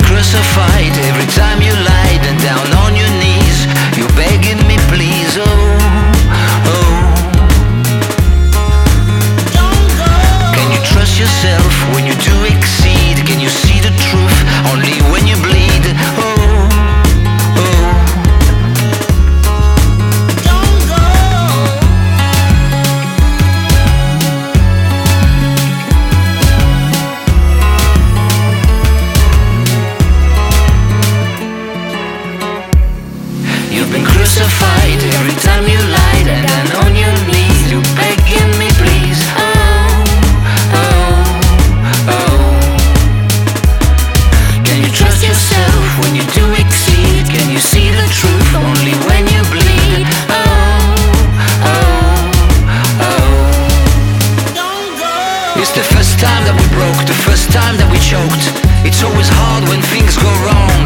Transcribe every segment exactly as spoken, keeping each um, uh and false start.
crucified every time you lied and down on your knees. You're begging me, please, oh, oh. Can you trust yourself when you do exceed? Can you see the truth only when you bleed? Oh, oh. You've been crucified every time you lied and then on your knees you begging me, please, oh, oh, oh. Can you trust yourself when you do exceed? Can you see the truth only when you bleed? Oh, oh, oh. It's the first time that we broke, the first time that we choked. It's always hard when things go wrong.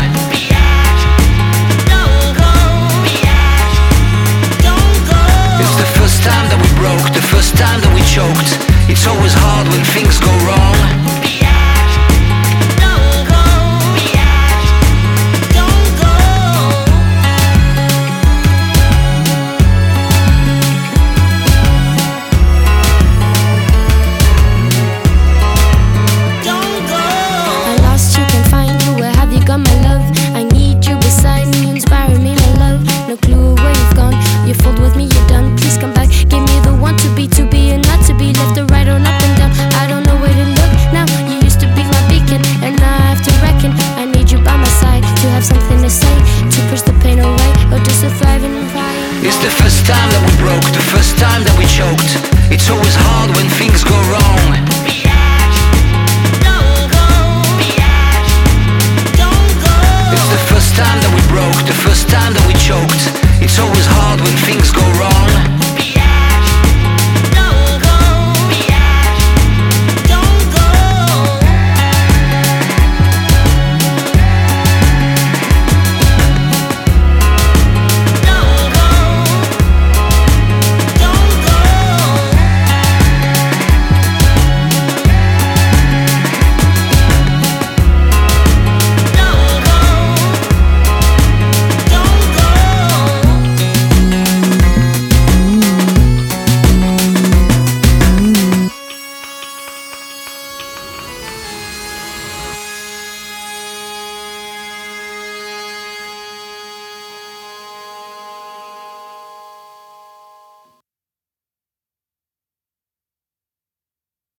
It's the first time that we broke, the first time that we choked. It's always hard when things go wrong. I lost you, can't find you. Where have you gone, my love? I need you beside me, inspiring me, my love. No clue where you've gone. You fooled with me, you're done. Please come back. Give me the one to be, to be and not to be. Left or right or up and down. I don't know where to look now. You used to be my beacon, and now I have to reckon. I need you by my side to have something to say, to push the pain away, or just to thrive and revive. It's the first time that we broke, the first time that we choked. It's always hard when things go wrong.